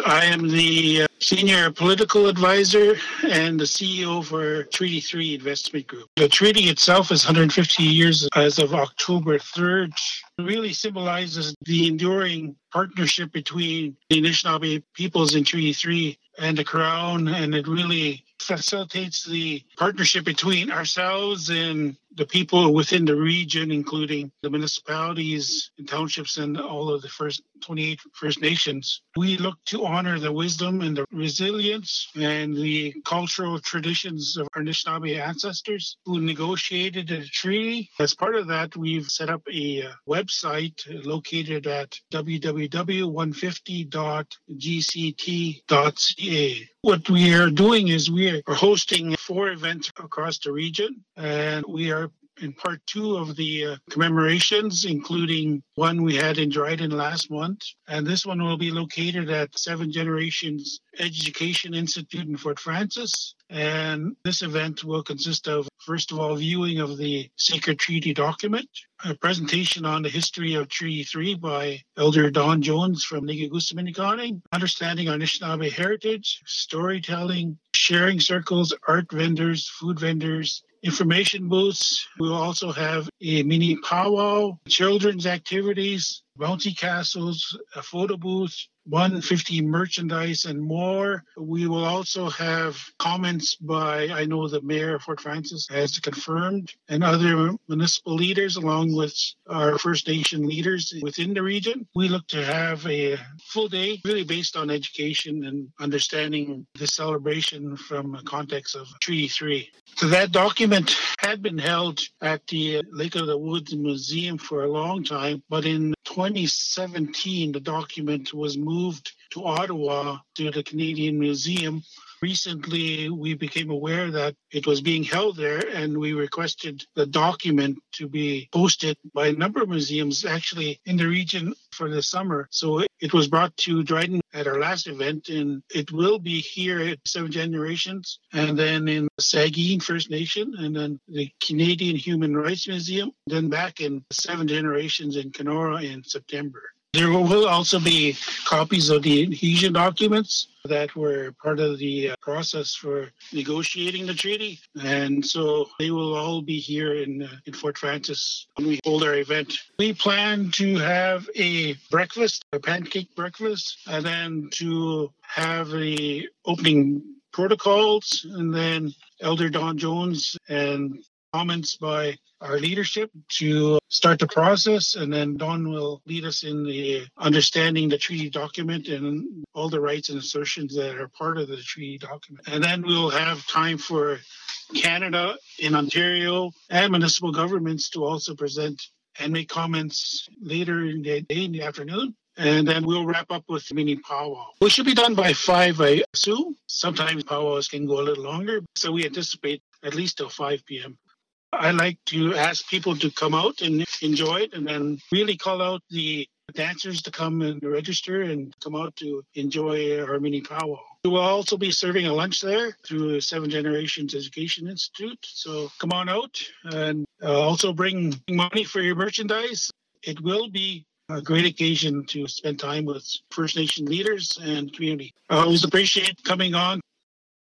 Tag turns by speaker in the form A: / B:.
A: I am the Senior Political Advisor and the CEO for Treaty 3 Investment Group. The treaty itself is 150 years as of October 3rd. It really symbolizes the enduring partnership between the Anishinaabe peoples in Treaty 3 and the Crown, and it really facilitates the partnership between ourselves and the people within the region, including the municipalities and townships and all of the 28 First Nations. We look to honor the wisdom and the resilience and the cultural traditions of our Anishinaabe ancestors who negotiated the treaty. As part of that, we've set up a website located at www.150.gct.ca. What we are doing is we are hosting 4 events across the region, and we are in part 2 of the commemorations, including one we had in Dryden last month. And this one will be located at Seven Generations Education Institute in Fort Frances. And this event will consist of, first of all, viewing of the Sacred Treaty document, a presentation on the history of Treaty 3 by Elder Don Jones from Nigigusaminikaning, understanding our Anishinaabe heritage, storytelling, sharing circles, art vendors, food vendors, information booths. We'll also have a mini powwow, children's activities, bouncy castles, a photo booth, 150 merchandise, and more. We will also have comments by, I know the mayor of Fort Frances has confirmed, and other municipal leaders, along with our First Nation leaders within the region. We look to have a full day really based on education and understanding the celebration from a context of Treaty 3. So that document had been held at the Lake of the Woods Museum for a long time, but in 2017, the document was moved to Ottawa to the Canadian Museum. Recently, we became aware that it was being held there, and we requested the document to be posted by a number of museums actually in the region for the summer. So it was brought to Dryden at our last event, and it will be here at Seven Generations, and then in Saugeen First Nation, and then the Canadian Human Rights Museum, then back in Seven Generations in Kenora in September. There will also be copies of the adhesion documents that were part of the process for negotiating the treaty. And so they will all be here in Fort Frances when we hold our event. We plan to have a breakfast, a pancake breakfast, and then to have the opening protocols, and then Elder Don Jones and comments by our leadership to start the process, and then Don will lead us in the understanding the treaty document and all the rights and assertions that are part of the treaty document. And then we'll have time for Canada in Ontario and municipal governments to also present and make comments later in the day, in the afternoon. And then we'll wrap up with mini powwow. We should be done by 5, I assume. Sometimes powwows can go a little longer, so we anticipate at least till 5 p.m. I like to ask people to come out and enjoy it, and then really call out the dancers to come and register and come out to enjoy our mini powwow. We will also be serving a lunch there through Seven Generations Education Institute. So come on out, and also bring money for your merchandise. It will be a great occasion to spend time with First Nation leaders and community. I always appreciate coming on